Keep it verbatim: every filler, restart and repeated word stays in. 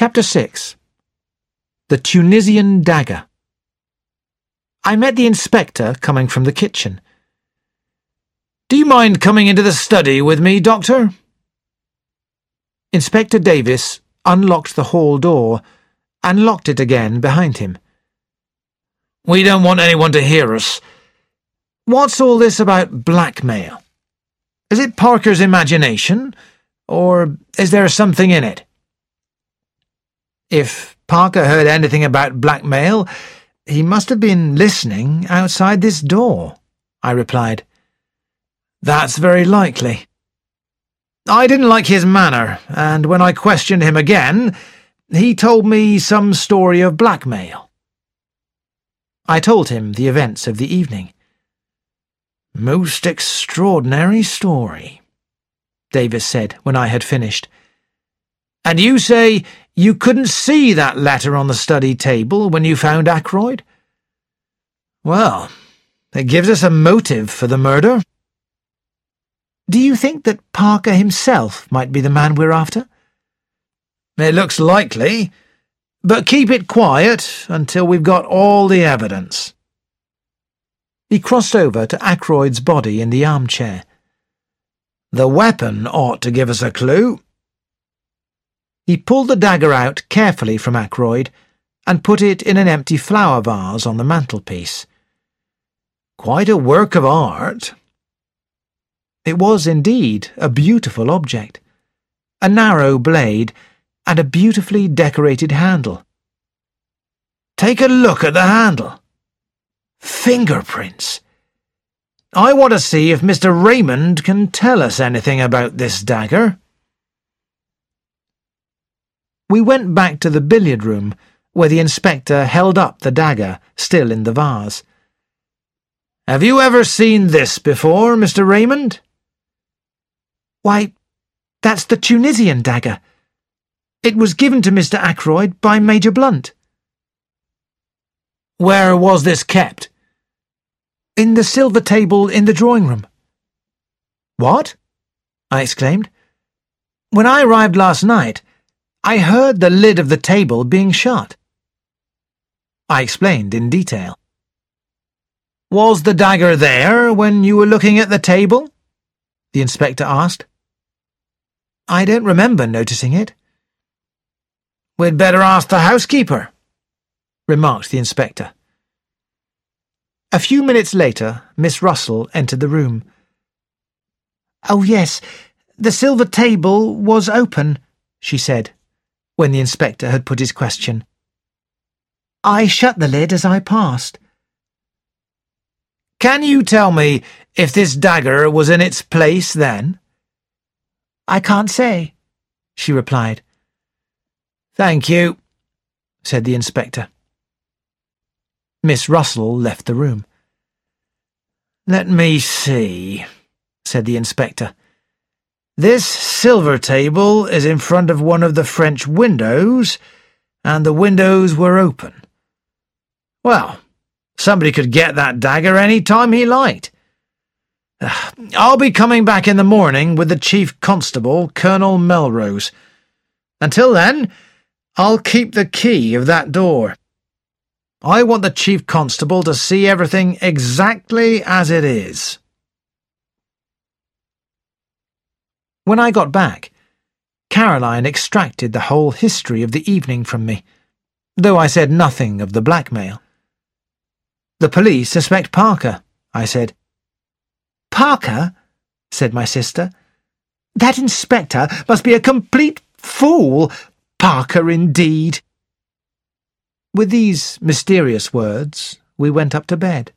Chapter six. The Tunisian Dagger. I met the inspector coming from the kitchen. "Do you mind coming into the study with me, Doctor?" Inspector Davis unlocked the hall door and locked it again behind him. "We don't want anyone to hear us. What's all this about blackmail? Is it Parker's imagination, or is there something in it?" "If Parker heard anything about blackmail, he must have been listening outside this door," I replied. "That's very likely. I didn't like his manner, and when I questioned him again, he told me some story of blackmail." I told him the events of the evening. "Most extraordinary story," Davis said when I had finished. "And you say you couldn't see that letter on the study table when you found Ackroyd? Well, it gives us a motive for the murder." "Do you think that Parker himself might be the man we're after?" "It looks likely, but keep it quiet until we've got all the evidence." He crossed over to Ackroyd's body in the armchair. "The weapon ought to give us a clue." He pulled the dagger out carefully from Ackroyd and put it in an empty flower vase on the mantelpiece. "Quite a work of art." It was indeed a beautiful object, a narrow blade and a beautifully decorated handle. "Take a look at the handle. Fingerprints. I want to see if Mister Raymond can tell us anything about this dagger." We went back to the billiard room, where the inspector held up the dagger, still in the vase. "Have you ever seen this before, Mister Raymond?" "Why, that's the Tunisian dagger. It was given to Mister Ackroyd by Major Blunt." "Where was this kept?" "In the silver table in the drawing-room." "What?" I exclaimed. "When I arrived last night, I heard the lid of the table being shut." I explained in detail. "Was the dagger there when you were looking at the table?" the inspector asked. "I don't remember noticing it." "We'd better ask the housekeeper," remarked the inspector. A few minutes later, Miss Russell entered the room. "Oh, yes, the silver table was open," she said, when the inspector had put his question. "I shut the lid as I passed." "Can you tell me if this dagger was in its place then?" "I can't say," she replied. "Thank you," said the inspector. Miss Russell left the room. "Let me see," said the inspector. "This silver table is in front of one of the French windows, and the windows were open. Well, somebody could get that dagger any time he liked. I'll be coming back in the morning with the Chief Constable, Colonel Melrose. Until then, I'll keep the key of that door. I want the Chief Constable to see everything exactly as it is." When I got back, Caroline extracted the whole history of the evening from me, though I said nothing of the blackmail. "The police suspect Parker," I said. "Parker?" said my sister. "That inspector must be a complete fool. Parker, indeed." With these mysterious words, we went up to bed.